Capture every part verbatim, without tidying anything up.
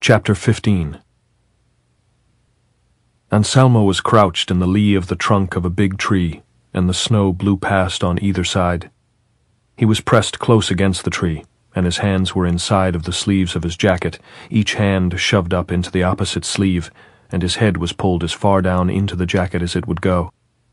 Chapter fifteen. Anselmo was crouched in the lee of the trunk of a big tree, and the snow blew past on either side. He was pressed close against the tree, and his hands were inside of the sleeves of his jacket, each hand shoved up into the opposite sleeve, and his head was pulled as far down into the jacket as it would go.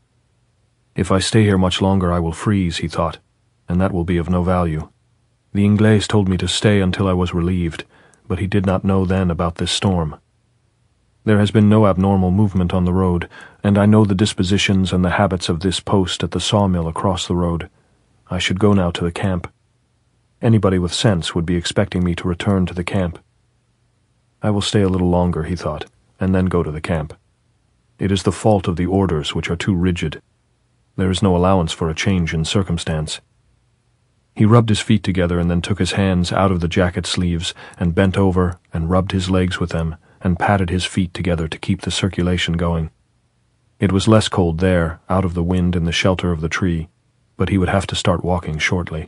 If I stay here much longer I will freeze, he thought, and that will be of no value. The Inglés told me to stay until I was relieved, but he did not know then about this storm. There has been no abnormal movement on the road, and I know the dispositions and the habits of this post at the sawmill across the road. I should go now to the camp. Anybody with sense would be expecting me to return to the camp. I will stay a little longer, he thought, and then go to the camp. It is the fault of the orders, which are too rigid. There is no allowance for a change in circumstance. He rubbed his feet together and then took his hands out of the jacket sleeves and bent over and rubbed his legs with them and patted his feet together to keep the circulation going. It was less cold there, out of the wind in the shelter of the tree, but he would have to start walking shortly.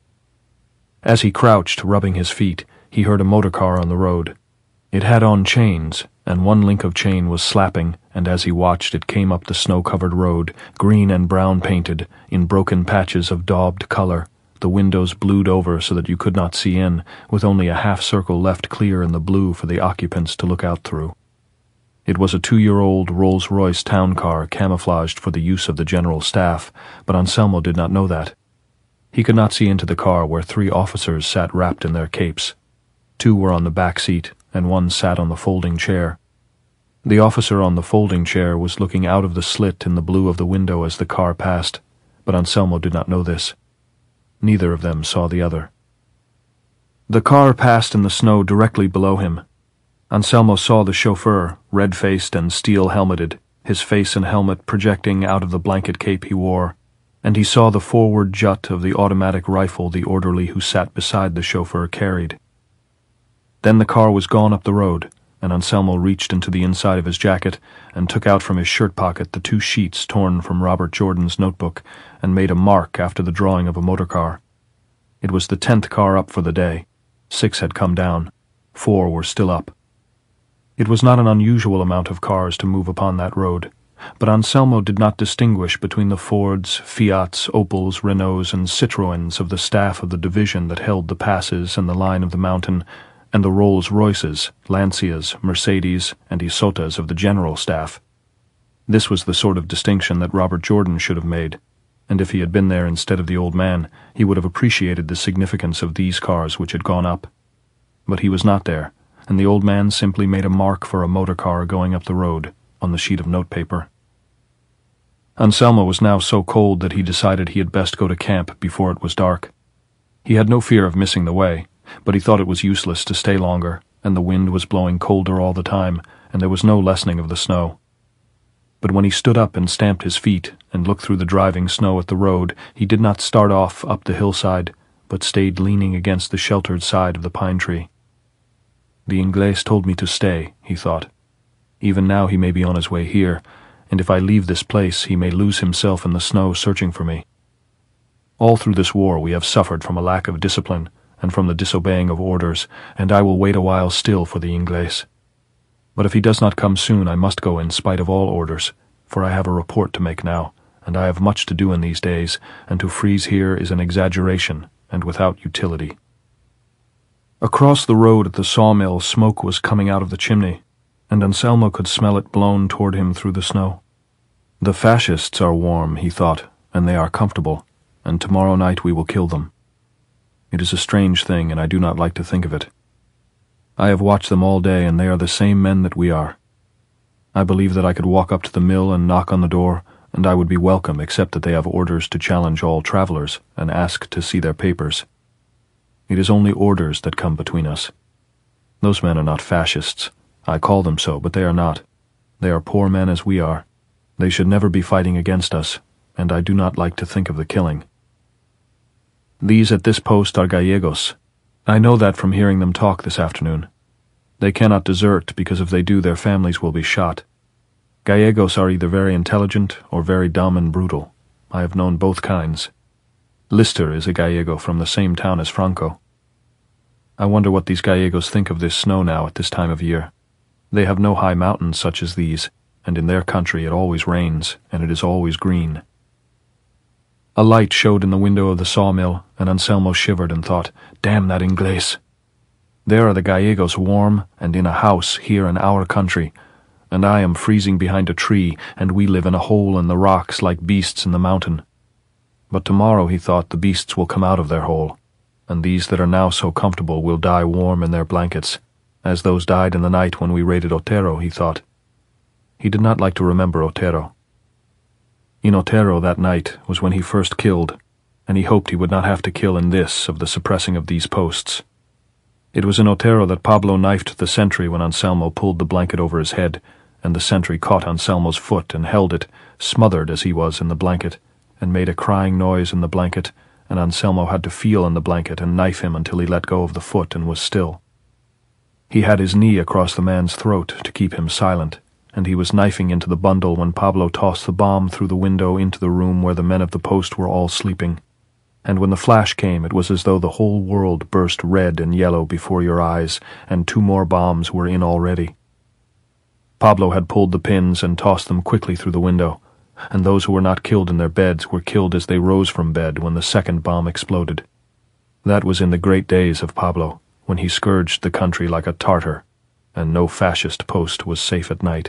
As he crouched, rubbing his feet, he heard a motor car on the road. It had on chains, and one link of chain was slapping, and as he watched it came up the snow-covered road, green and brown painted, in broken patches of daubed color, the windows blued over so that you could not see in, with only a half-circle left clear in the blue for the occupants to look out through. It was a two-year-old Rolls-Royce town car camouflaged for the use of the general staff, but Anselmo did not know that. He could not see into the car where three officers sat wrapped in their capes. Two were on the back seat, and one sat on the folding chair. The officer on the folding chair was looking out of the slit in the blue of the window as the car passed, but Anselmo did not know this. Neither of them saw the other. The car passed in the snow directly below him. Anselmo saw the chauffeur, red-faced and steel-helmeted, his face and helmet projecting out of the blanket cape he wore, and he saw the forward jut of the automatic rifle the orderly who sat beside the chauffeur carried. Then the car was gone up the road, and Anselmo reached into the inside of his jacket and took out from his shirt pocket the two sheets torn from Robert Jordan's notebook and made a mark after the drawing of a motor car. It was the tenth car up for the day. Six had come down. Four were still up. It was not an unusual amount of cars to move upon that road, but Anselmo did not distinguish between the Fords, Fiats, Opels, Renaults, and Citroëns of the staff of the division that held the passes and the line of the mountain, and the Rolls-Royces, Lancias, Mercedes, and Isotas of the general staff. This was the sort of distinction that Robert Jordan should have made, and if he had been there instead of the old man, he would have appreciated the significance of these cars which had gone up. But he was not there, and the old man simply made a mark for a motor car going up the road on the sheet of notepaper. Anselmo was now so cold that he decided he had best go to camp before it was dark. He had no fear of missing the way, but he thought it was useless to stay longer, and the wind was blowing colder all the time, and there was no lessening of the snow. But when he stood up and stamped his feet and looked through the driving snow at the road, he did not start off up the hillside, but stayed leaning against the sheltered side of the pine tree. The Inglés told me to stay, he thought. Even now he may be on his way here, and if I leave this place he may lose himself in the snow searching for me. All through this war we have suffered from a lack of discipline, and from the disobeying of orders, and I will wait a while still for the Inglés. But if he does not come soon, I must go in spite of all orders, for I have a report to make now, and I have much to do in these days, and to freeze here is an exaggeration, and without utility. Across the road at the sawmill, smoke was coming out of the chimney, and Anselmo could smell it blown toward him through the snow. The fascists are warm, he thought, and they are comfortable, and tomorrow night we will kill them. It is a strange thing, and I do not like to think of it. I have watched them all day, and they are the same men that we are. I believe that I could walk up to the mill and knock on the door, and I would be welcome except that they have orders to challenge all travelers and ask to see their papers. It is only orders that come between us. Those men are not fascists. I call them so, but they are not. They are poor men as we are. They should never be fighting against us, and I do not like to think of the killing. These at this post are Gallegos. I know that from hearing them talk this afternoon. They cannot desert, because if they do their families will be shot. Gallegos are either very intelligent or very dumb and brutal. I have known both kinds. Lister is a Gallego from the same town as Franco. I wonder what these Gallegos think of this snow now at this time of year. They have no high mountains such as these, and in their country it always rains, and it is always green. A light showed in the window of the sawmill, and Anselmo shivered and thought, "Damn that Inglés! There are the Gallegos warm and in a house here in our country, and I am freezing behind a tree, and we live in a hole in the rocks like beasts in the mountain. But tomorrow, he thought, the beasts will come out of their hole, and these that are now so comfortable will die warm in their blankets, as those died in the night when we raided Otero, he thought. He did not like to remember Otero. In Otero that night was when he first killed, and he hoped he would not have to kill in this of the suppressing of these posts. It was in Otero that Pablo knifed the sentry when Anselmo pulled the blanket over his head, and the sentry caught Anselmo's foot and held it, smothered as he was in the blanket, and made a crying noise in the blanket, and Anselmo had to feel in the blanket and knife him until he let go of the foot and was still. He had his knee across the man's throat to keep him silent, and he was knifing into the bundle when Pablo tossed the bomb through the window into the room where the men of the post were all sleeping. And when the flash came, it was as though the whole world burst red and yellow before your eyes, and two more bombs were in already. Pablo had pulled the pins and tossed them quickly through the window, and those who were not killed in their beds were killed as they rose from bed when the second bomb exploded. That was in the great days of Pablo, when he scourged the country like a Tartar, and no fascist post was safe at night.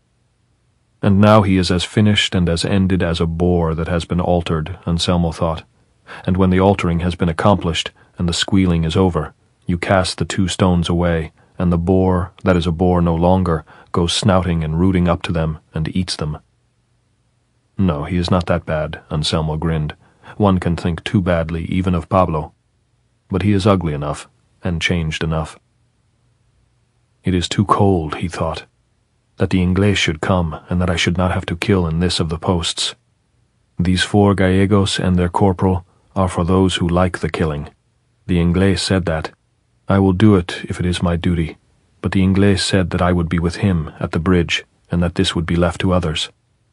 And now he is as finished and as ended as a boar that has been altered, Anselmo thought. And when the altering has been accomplished, and the squealing is over, you cast the two stones away, and the boar, that is a boar no longer, goes snouting and rooting up to them, and eats them. No, he is not that bad, Anselmo grinned. One can think too badly even of Pablo. But he is ugly enough, and changed enough. It is too cold, he thought, that the Inglés should come, and that I should not have to kill in this of the posts. These four Gallegos and their corporal are for those who like the killing. The Inglés said that. I will do it if it is my duty, but the Inglés said that I would be with him at the bridge, and that this would be left to others.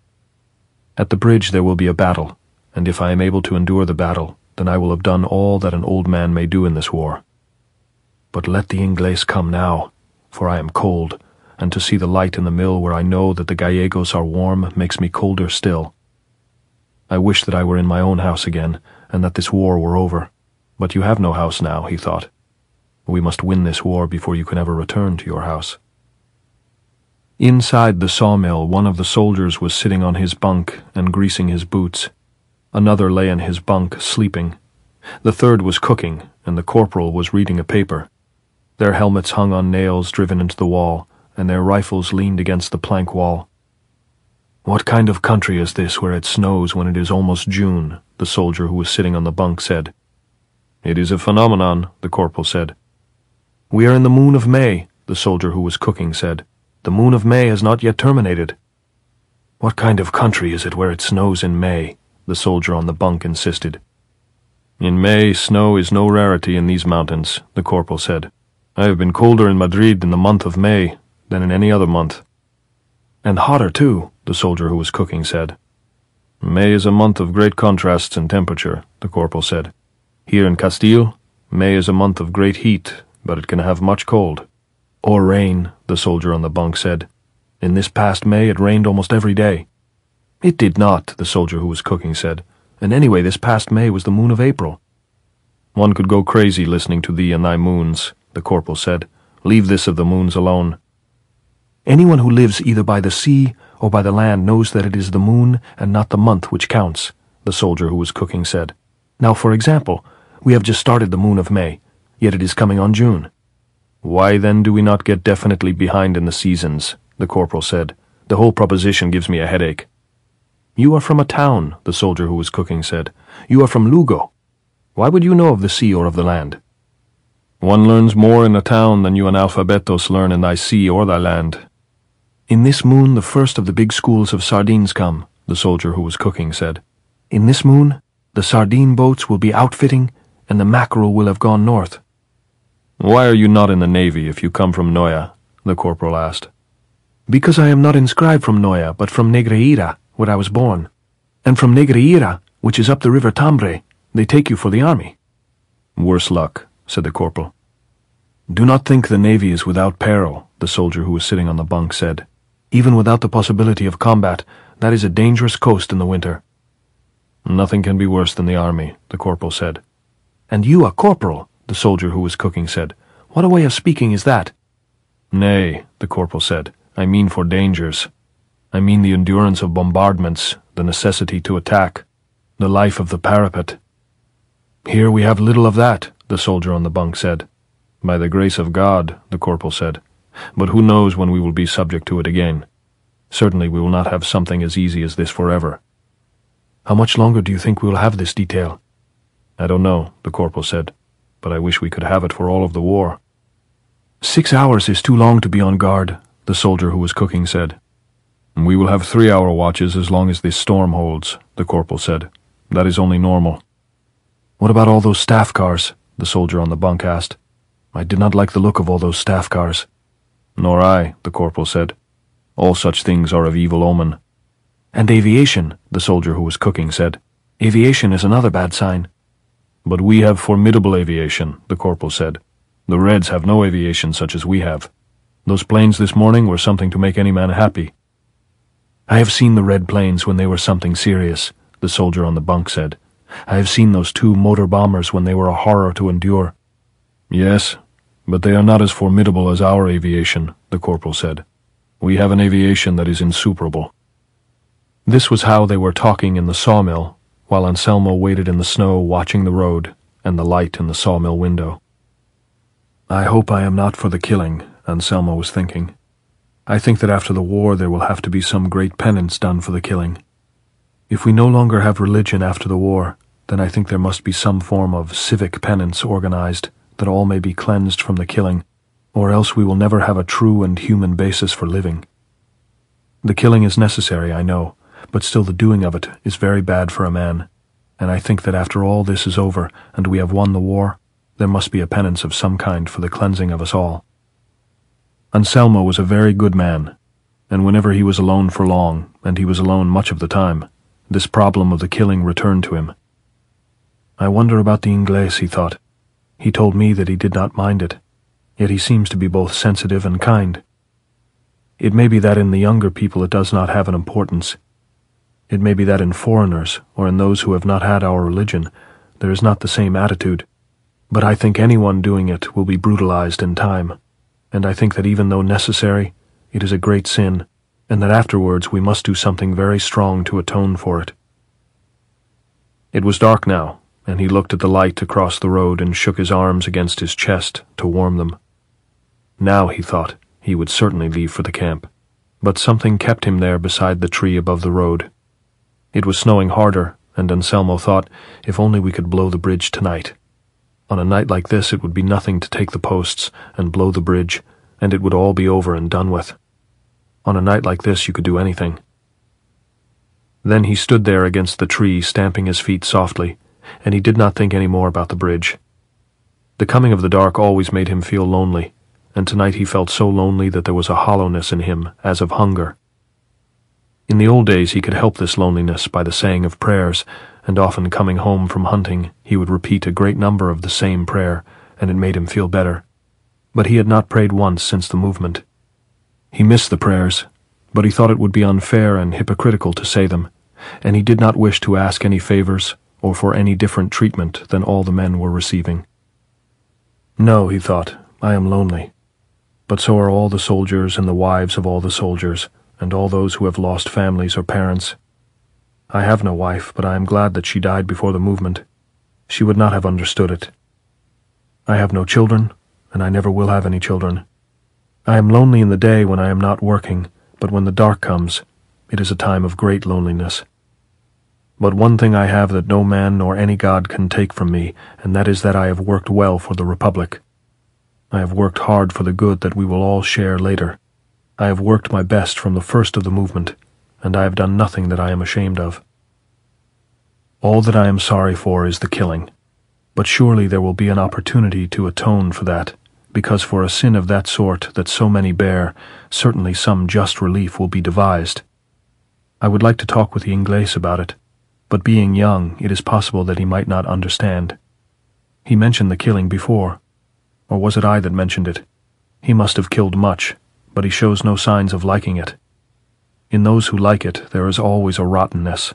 At the bridge there will be a battle, and if I am able to endure the battle, then I will have done all that an old man may do in this war. But let the Inglés come now, for I am cold, and to see the light in the mill where I know that the Gallegos are warm makes me colder still. I wish that I were in my own house again, and that this war were over. But you have no house now, he thought. We must win this war before you can ever return to your house. Inside the sawmill, one of the soldiers was sitting on his bunk and greasing his boots. Another lay in his bunk, sleeping. The third was cooking, and the corporal was reading a paper. Their helmets hung on nails driven into the wall, and their rifles leaned against the plank wall. "What kind of country is this where it snows when it is almost June?" the soldier who was sitting on the bunk said. "It is a phenomenon," the corporal said. "We are in the moon of May," the soldier who was cooking said. "The moon of May has not yet terminated." "What kind of country is it where it snows in May?" the soldier on the bunk insisted. "In May, snow is no rarity in these mountains," the corporal said. "I have been colder in Madrid in the month of May than in any other month." "And hotter, too," the soldier who was cooking said. "May is a month of great contrasts in temperature," the corporal said. "Here in Castile, May is a month of great heat, but it can have much cold." "Or rain," the soldier on the bunk said. "In this past May it rained almost every day." "It did not," the soldier who was cooking said. "And anyway, this past May was the moon of April." "One could go crazy listening to thee and thy moons," the corporal said. "Leave this of the moons alone." "Anyone who lives either by the sea or by the land knows that it is the moon and not the month which counts," the soldier who was cooking said. "Now, for example, we have just started the moon of May, yet it is coming on June." "Why then do we not get definitely behind in the seasons?" the corporal said. "The whole proposition gives me a headache." "You are from a town," the soldier who was cooking said. "You are from Lugo. Why would you know of the sea or of the land?" "One learns more in a town than you analphabetos learn in thy sea or thy land." "In this moon the first of the big schools of sardines come," the soldier who was cooking said. "In this moon the sardine boats will be outfitting, and the mackerel will have gone north." "Why are you not in the navy if you come from Noya?" the corporal asked. "Because I am not inscribed from Noya, but from Negreira, where I was born. And from Negreira, which is up the river Tambre, they take you for the army." "Worse luck," said the corporal. Do not think the Navy is without peril, the soldier who was sitting on the bunk said. Even without the possibility of combat, that is a dangerous coast in the winter. Nothing can be worse than the army, the corporal said. And you a corporal, the soldier who was cooking said. What a way of speaking is that? Nay, the corporal said, I mean for dangers. I mean the endurance of bombardments, the necessity to attack, the life of the parapet. Here we have little of that, the soldier on the bunk said. By the grace of God, the corporal said. But who knows when we will be subject to it again? Certainly we will not have something as easy as this forever. How much longer do you think we will have this detail? I don't know, the corporal said, but I wish we could have it for all of the war. Six hours is too long to be on guard, the soldier who was cooking said. We will have three-hour watches as long as this storm holds, the corporal said. That is only normal. What about all those staff cars? The soldier on the bunk asked. I did not like the look of all those staff cars. Nor I, the corporal said. All such things are of evil omen. And aviation, the soldier who was cooking said. Aviation is another bad sign. But we have formidable aviation, the corporal said. The Reds have no aviation such as we have. Those planes this morning were something to make any man happy. I have seen the Red planes when they were something serious, the soldier on the bunk said. I have seen those two motor bombers when they were a horror to endure. Yes, but they are not as formidable as our aviation, the corporal said. We have an aviation that is insuperable. This was how they were talking in the sawmill, while Anselmo waited in the snow watching the road and the light in the sawmill window. I hope I am not for the killing, Anselmo was thinking. I think that after the war there will have to be some great penance done for the killing. If we no longer have religion after the war, then I think there must be some form of civic penance organized, that all may be cleansed from the killing, or else we will never have a true and human basis for living. The killing is necessary, I know, but still the doing of it is very bad for a man, and I think that after all this is over and we have won the war, there must be a penance of some kind for the cleansing of us all. Anselmo was a very good man, and whenever he was alone for long, and he was alone much of the time, this problem of the killing returned to him. I wonder about the Inglés, he thought. He told me that he did not mind it, yet he seems to be both sensitive and kind. It may be that in the younger people it does not have an importance. It may be that in foreigners, or in those who have not had our religion, there is not the same attitude, but I think anyone doing it will be brutalized in time, and I think that even though necessary, it is a great sin, and that afterwards we must do something very strong to atone for it. It was dark now, and he looked at the light across the road and shook his arms against his chest to warm them. Now, he thought, he would certainly leave for the camp, but something kept him there beside the tree above the road. It was snowing harder, and Anselmo thought, if only we could blow the bridge tonight. On a night like this it would be nothing to take the posts and blow the bridge, and it would all be over and done with. On a night like this you could do anything. Then he stood there against the tree, stamping his feet softly, and he did not think any more about the bridge. The coming of the dark always made him feel lonely, and tonight he felt so lonely that there was a hollowness in him, as of hunger. In the old days he could help this loneliness by the saying of prayers, and often coming home from hunting he would repeat a great number of the same prayer, and it made him feel better. But he had not prayed once since the movement. He missed the prayers, but he thought it would be unfair and hypocritical to say them, and he did not wish to ask any favors or for any different treatment than all the men were receiving. No, he thought, I am lonely. But so are all the soldiers and the wives of all the soldiers, and all those who have lost families or parents. I have no wife, but I am glad that she died before the movement. She would not have understood it. I have no children, and I never will have any children. I am lonely in the day when I am not working, but when the dark comes, it is a time of great loneliness. But one thing I have that no man nor any god can take from me, and that is that I have worked well for the Republic. I have worked hard for the good that we will all share later. I have worked my best from the first of the movement, and I have done nothing that I am ashamed of. All that I am sorry for is the killing, but surely there will be an opportunity to atone for that, because for a sin of that sort that so many bear, certainly some just relief will be devised. I would like to talk with the Inglés about it, but being young, it is possible that he might not understand. He mentioned the killing before, Or was it I that mentioned it? He must have killed much, but he shows no signs of liking it. In those who like it, there is always a rottenness.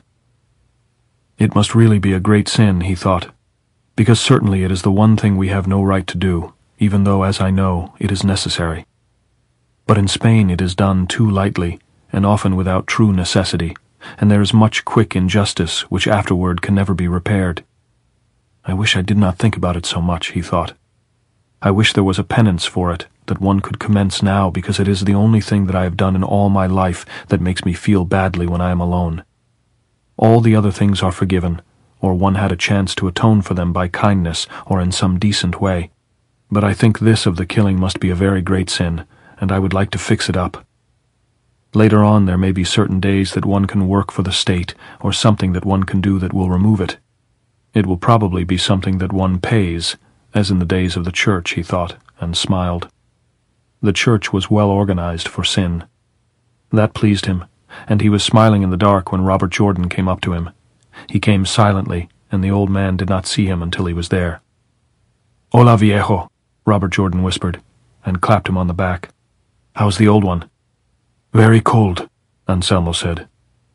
It must really be a great sin, he thought, because certainly it is the one thing we have no right to do, even though, as I know, it is necessary. But in Spain it is done too lightly, and often without true necessity, and there is much quick injustice which afterward can never be repaired. I wish I did not think about it so much, he thought. I wish there was a penance for it, that one could commence now, because it is the only thing that I have done in all my life that makes me feel badly when I am alone. All the other things are forgiven, or one had a chance to atone for them by kindness or in some decent way. But I think this of the killing must be a very great sin, and I would like to fix it up. Later on there may be certain days that one can work for the state, or something that one can do that will remove it. It will probably be something that one pays, as in the days of the church, he thought, and smiled. The church was well organized for sin. That pleased him, and he was smiling in the dark when Robert Jordan came up to him. He came silently, and the old man did not see him until he was there. "Hola, viejo," Robert Jordan whispered, and clapped him on the back. "How's the old one?" "Very cold," Anselmo said.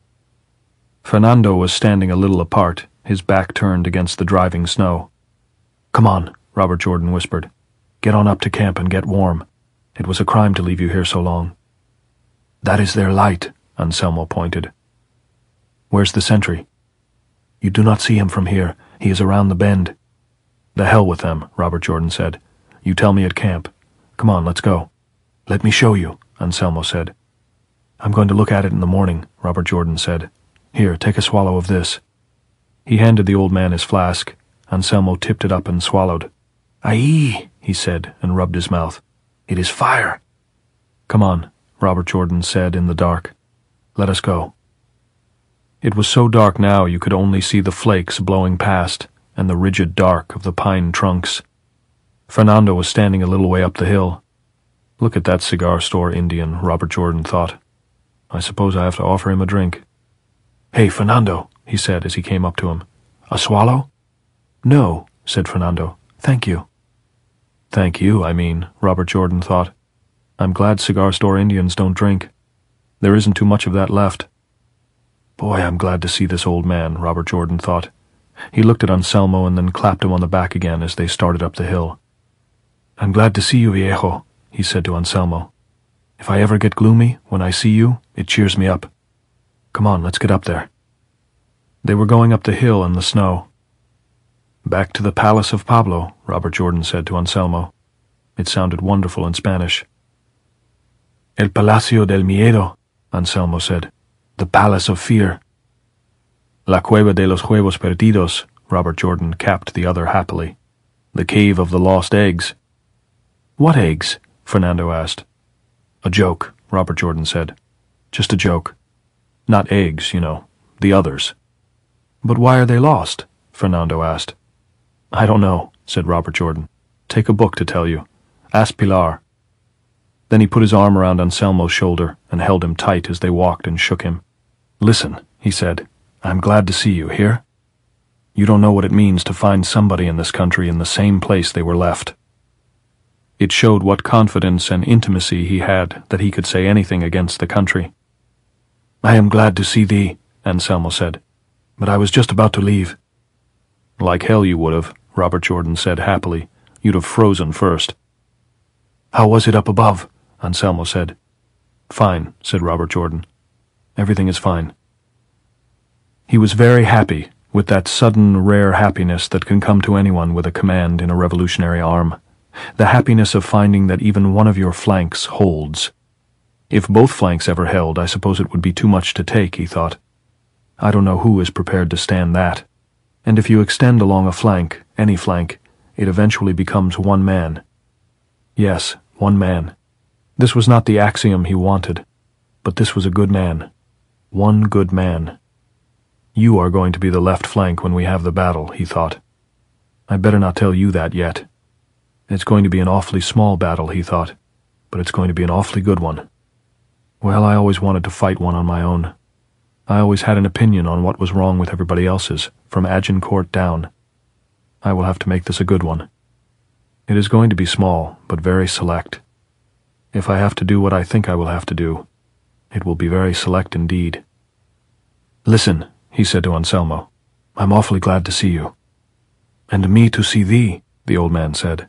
Fernando was standing a little apart, his back turned against the driving snow. "Come on," Robert Jordan whispered. "Get on up to camp and get warm. It was a crime to leave you here so long." "That is their light," Anselmo pointed. "Where's the sentry?" "You do not see him from here. He is around the bend." "The hell with them," Robert Jordan said. "You tell me at camp. Come on, let's go." "Let me show you," Anselmo said. "I'm going to look at it in the morning," Robert Jordan said. "Here, take a swallow of this." He handed the old man his flask. Anselmo tipped it up and swallowed. "Aye," he said, and rubbed his mouth. "It is fire." "Come on," Robert Jordan said in the dark. "Let us go." It was so dark now you could only see the flakes blowing past, and the rigid dark of the pine trunks. Fernando was standing a little way up the hill. Look at that cigar store Indian, Robert Jordan thought. I suppose I have to offer him a drink. "Hey, Fernando," he said as he came up to him. "A swallow?" "No," said Fernando. "Thank you." Thank you, I mean, Robert Jordan thought. I'm glad cigar store Indians don't drink. There isn't too much of that left. Boy, I'm glad to see this old man, Robert Jordan thought. He looked at Anselmo and then clapped him on the back again as they started up the hill. "I'm glad to see you, viejo," he said to Anselmo. "If I ever get gloomy, when I see you, it cheers me up. Come on, let's get up there." They were going up the hill in the snow. "Back to the Palace of Pablo," Robert Jordan said to Anselmo. It sounded wonderful in Spanish. "El Palacio del Miedo," Anselmo said. "The Palace of Fear." "La Cueva de los Huevos Perdidos," Robert Jordan capped the other happily. "The Cave of the Lost Eggs." "What eggs?" Fernando asked. "A joke," Robert Jordan said. "Just a joke. Not eggs, you know. The others." "But why are they lost?" Fernando asked. "I don't know," said Robert Jordan. "Take a book to tell you. Ask Pilar." Then he put his arm around Anselmo's shoulder and held him tight as they walked and shook him. "Listen," he said. "I'm glad to see you, hear? You don't know what it means to find somebody in this country in the same place they were left." It showed what confidence and intimacy he had that he could say anything against the country. "I am glad to see thee," Anselmo said. "But I was just about to leave." "Like hell you would have," Robert Jordan said happily. "You'd have frozen first." "How was it up above?" Anselmo said. "Fine," said Robert Jordan. "Everything is fine." He was very happy, with that sudden, rare happiness that can come to anyone with a command in a revolutionary arm. The happiness of finding that even one of your flanks holds. If both flanks ever held, I suppose it would be too much to take, he thought. I don't know who is prepared to stand that. And if you extend along a flank, any flank, it eventually becomes one man. Yes, one man. This was not the axiom he wanted, but this was a good man. One good man. You are going to be the left flank when we have the battle, he thought. I better not tell you that yet. It's going to be an awfully small battle, he thought, but it's going to be an awfully good one. Well, I always wanted to fight one on my own. I always had an opinion on what was wrong with everybody else's, from Agincourt down. I will have to make this a good one. It is going to be small, but very select. If I have to do what I think I will have to do, it will be very select indeed. Listen, he said to Anselmo, I'm awfully glad to see you. And me to see thee, the old man said.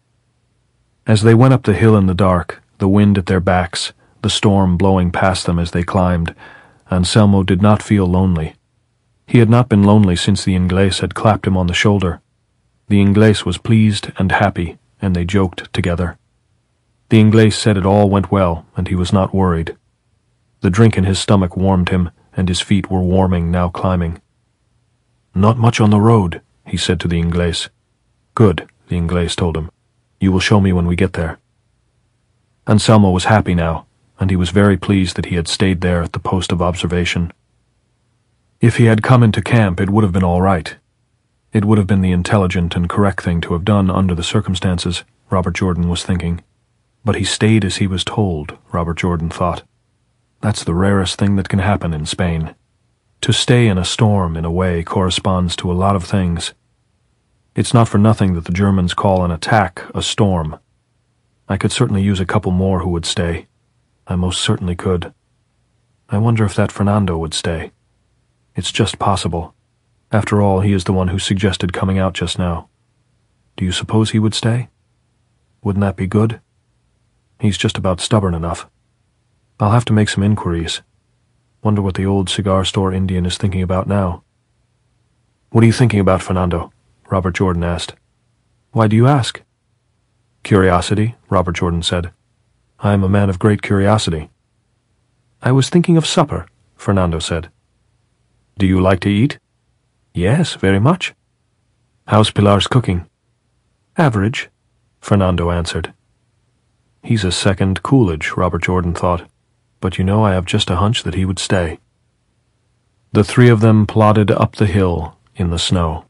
As they went up the hill in the dark, the wind at their backs, the storm blowing past them as they climbed, Anselmo did not feel lonely. He had not been lonely since the Inglés had clapped him on the shoulder. The Inglés was pleased and happy, and they joked together. The Inglés said it all went well, and he was not worried. The drink in his stomach warmed him, and his feet were warming now climbing. Not much on the road, he said to the Inglés. Good, the Inglés told him. You will show me when we get there. Anselmo was happy now, and he was very pleased that he had stayed there at the post of observation. If he had come into camp, it would have been all right. It would have been the intelligent and correct thing to have done under the circumstances, Robert Jordan was thinking. But he stayed as he was told, Robert Jordan thought. That's the rarest thing that can happen in Spain. To stay in a storm, in a way, corresponds to a lot of things. It's not for nothing that the Germans call an attack a storm. I could certainly use a couple more who would stay. I most certainly could. I wonder if that Fernando would stay. It's just possible. After all, he is the one who suggested coming out just now. Do you suppose he would stay? Wouldn't that be good? He's just about stubborn enough. I'll have to make some inquiries. Wonder what the old cigar store Indian is thinking about now. What are you thinking about, Fernando? Robert Jordan asked. Why do you ask? Curiosity, Robert Jordan said. I am a man of great curiosity. I was thinking of supper, Fernando said. Do you like to eat? Yes, very much. How's Pilar's cooking? Average, Fernando answered. He's a second Coolidge, Robert Jordan thought, but you know I have just a hunch that he would stay. The three of them plodded up the hill in the snow.